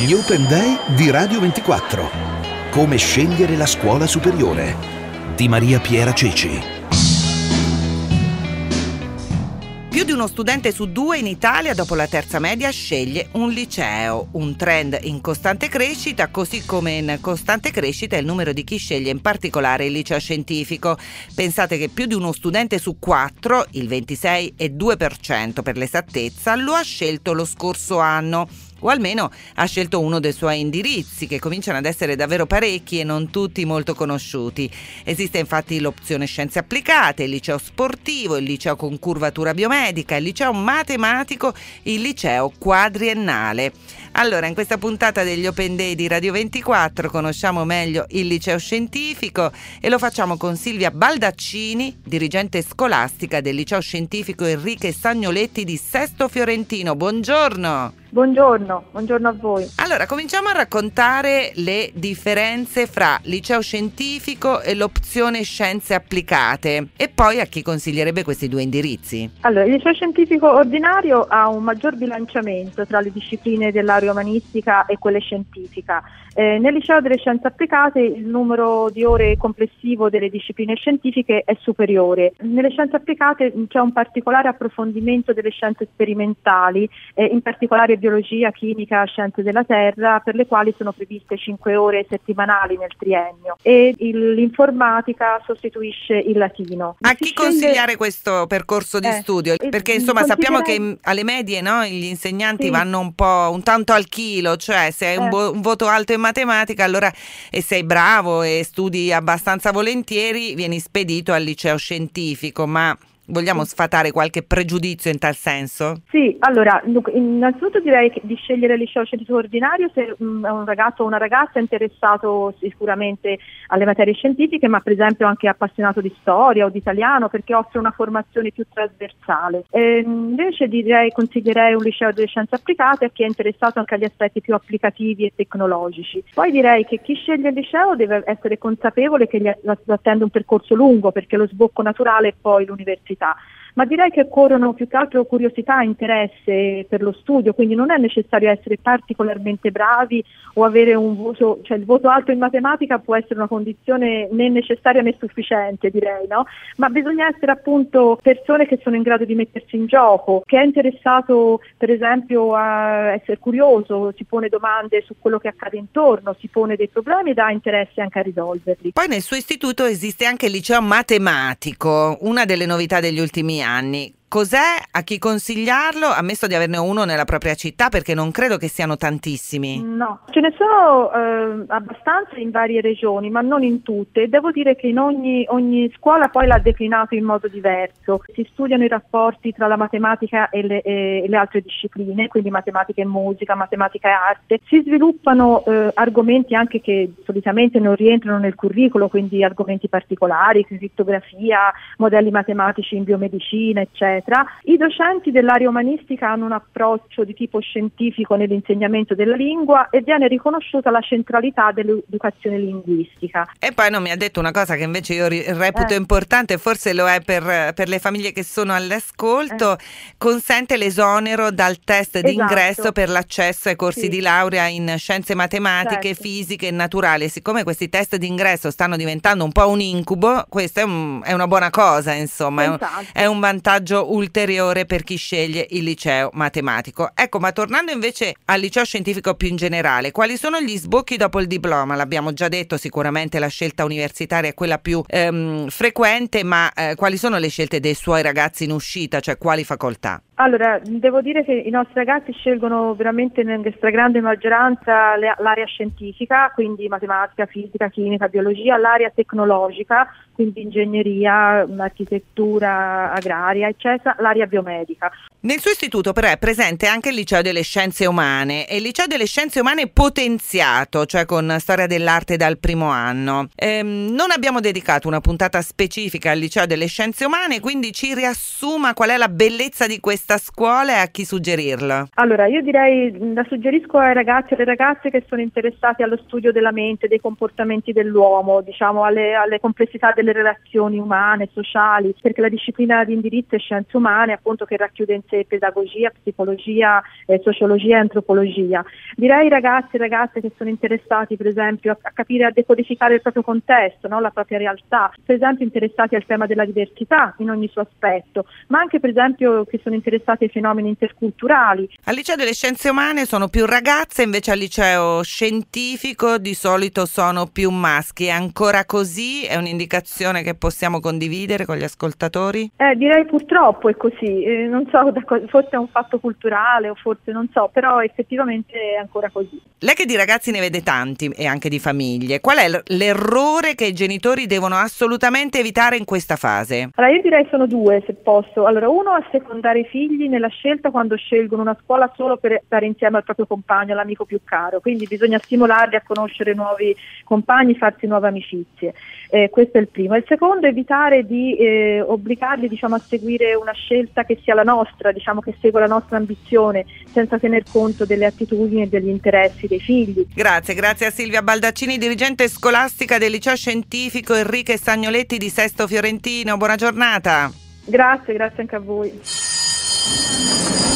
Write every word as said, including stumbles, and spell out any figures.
Gli Open Day di Radio ventiquattro. Come scegliere la scuola superiore. Di Maria Piera Ceci. Più di uno studente su due in Italia dopo la terza media sceglie un liceo, un trend in costante crescita, così come in costante crescita è il numero di chi sceglie in particolare il liceo scientifico. Pensate che più di uno studente su quattro, il ventisei virgola due per cento per l'esattezza, lo ha scelto lo scorso anno, o almeno ha scelto uno dei suoi indirizzi, che cominciano ad essere davvero parecchi e non tutti molto conosciuti. Esiste infatti l'opzione scienze applicate, il liceo sportivo, il liceo con curvatura biomedica, il liceo matematico, il liceo quadriennale. Allora, in questa puntata degli Open Day di Radio ventiquattro conosciamo meglio il liceo scientifico e lo facciamo con Silvia Baldaccini, dirigente scolastica del liceo scientifico Enrique Sagnoletti di Sesto Fiorentino. Buongiorno! Buongiorno, buongiorno a voi. Allora, cominciamo a raccontare le differenze fra liceo scientifico e l'opzione scienze applicate e poi a chi consiglierebbe questi due indirizzi. Allora, il liceo scientifico ordinario ha un maggior bilanciamento tra le discipline dell'area umanistica e quelle scientifica. Eh, nel liceo delle scienze applicate il numero di ore complessivo delle discipline scientifiche è superiore. Nelle scienze applicate c'è un particolare approfondimento delle scienze sperimentali, eh, in particolare biologia, chimica, scienze della terra, per le quali sono previste cinque ore settimanali nel triennio, e il, l'informatica sostituisce il latino. A chi si consigliare sceglie... questo percorso di eh, studio? Perché insomma sappiamo che alle medie, no, gli insegnanti sì. vanno un po' un tanto al chilo, cioè se hai eh. un, vo- un voto alto in matematica allora e sei bravo e studi abbastanza volentieri vieni spedito al liceo scientifico, ma vogliamo sfatare qualche pregiudizio in tal senso? Sì, allora, innanzitutto direi che di scegliere il liceo scientifico ordinario se um, un ragazzo o una ragazza è interessato sicuramente alle materie scientifiche, ma per esempio anche appassionato di storia o di italiano, perché offre una formazione più trasversale. E invece direi, consiglierei un liceo delle scienze applicate a chi è interessato anche agli aspetti più applicativi e tecnologici. Poi direi che chi sceglie il liceo deve essere consapevole che gli attende un percorso lungo, perché lo sbocco naturale è poi l'università. Ma direi che occorrono più che altro curiosità e interesse per lo studio, quindi non è necessario essere particolarmente bravi o avere un voto, cioè il voto alto in matematica può essere una condizione né necessaria né sufficiente, direi, no? Ma bisogna essere appunto persone che sono in grado di mettersi in gioco, che è interessato per esempio a essere curioso, si pone domande su quello che accade intorno, si pone dei problemi ed ha interesse anche a risolverli. Poi nel suo istituto esiste anche il liceo matematico, una delle novità degli ultimi anni. Cos'è? A chi consigliarlo? Ammesso di averne uno nella propria città, perché non credo che siano tantissimi. No, ce ne sono eh, abbastanza in varie regioni, ma non in tutte. Devo dire che in ogni, ogni scuola poi l'ha declinato in modo diverso. Si studiano i rapporti tra la matematica e le, e le altre discipline, quindi matematica e musica, matematica e arte. Si sviluppano eh, argomenti anche che solitamente non rientrano nel curriculum, quindi argomenti particolari, crittografia, modelli matematici in biomedicina, eccetera. I docenti dell'area umanistica hanno un approccio di tipo scientifico nell'insegnamento della lingua e viene riconosciuta la centralità dell'educazione linguistica. E poi non mi ha detto una cosa che invece io reputo eh. importante, forse lo è per, per le famiglie che sono all'ascolto, eh. consente l'esonero dal test esatto. d'ingresso per l'accesso ai corsi sì. di laurea in scienze matematiche, certo. fisiche e naturali. Siccome questi test d'ingresso stanno diventando un po' un incubo, questo è, un, è una buona cosa, insomma, è un, è un vantaggio ulteriore per chi sceglie il liceo matematico. Ecco, ma tornando invece al liceo scientifico più in generale, quali sono gli sbocchi dopo il diploma? L'abbiamo già detto, sicuramente la scelta universitaria è quella più ehm, frequente, ma eh, quali sono le scelte dei suoi ragazzi in uscita, cioè quali facoltà? Allora, devo dire che i nostri ragazzi scelgono veramente nella stragrande maggioranza l'area scientifica, quindi matematica, fisica, chimica, biologia, l'area tecnologica, quindi ingegneria, architettura agraria, eccetera, l'area biomedica. Nel suo istituto però è presente anche il liceo delle scienze umane e il liceo delle scienze umane potenziato, cioè con storia dell'arte dal primo anno. Ehm, non abbiamo dedicato una puntata specifica al liceo delle scienze umane, quindi ci riassuma qual è la bellezza di questa scuola e a chi suggerirla. Allora, io direi, la suggerisco ai ragazzi e alle ragazze che sono interessati allo studio della mente, dei comportamenti dell'uomo, diciamo alle, alle complessità delle relazioni umane, sociali, perché la disciplina di indirizzo è scienze umane, appunto, che racchiude in scienze, pedagogia, psicologia, eh, sociologia e antropologia. Direi ragazzi e ragazze che sono interessati per esempio a, a capire, a decodificare il proprio contesto, no? La propria realtà, per esempio interessati al tema della diversità in ogni suo aspetto, ma anche per esempio che sono interessati ai fenomeni interculturali. Al liceo delle scienze umane sono più ragazze, invece al liceo scientifico di solito sono più maschi. È ancora così? È un'indicazione che possiamo condividere con gli ascoltatori? Eh, direi purtroppo è così, eh, non so, da co- forse è un fatto culturale o forse non so, però effettivamente è ancora così. Lei che di ragazzi ne vede tanti e anche di famiglie, qual è l- l'errore che i genitori devono assolutamente evitare in questa fase? Allora io direi sono due, se posso. Allora uno, assecondare i figli nella scelta quando scelgono una scuola solo per stare insieme al proprio compagno, all'amico più caro, quindi bisogna stimolarli a conoscere nuovi compagni, farsi nuove amicizie. Eh, questo è il primo. Il secondo, evitare di eh, obbligarli diciamo, a seguire una scelta che sia la nostra, diciamo che segua la nostra ambizione, senza tener conto delle attitudini e degli interessi dei figli. Grazie, grazie a Silvia Baldaccini, dirigente scolastica del liceo scientifico Enrique Stagnoletti di Sesto Fiorentino. Buona giornata. Grazie, grazie anche a voi.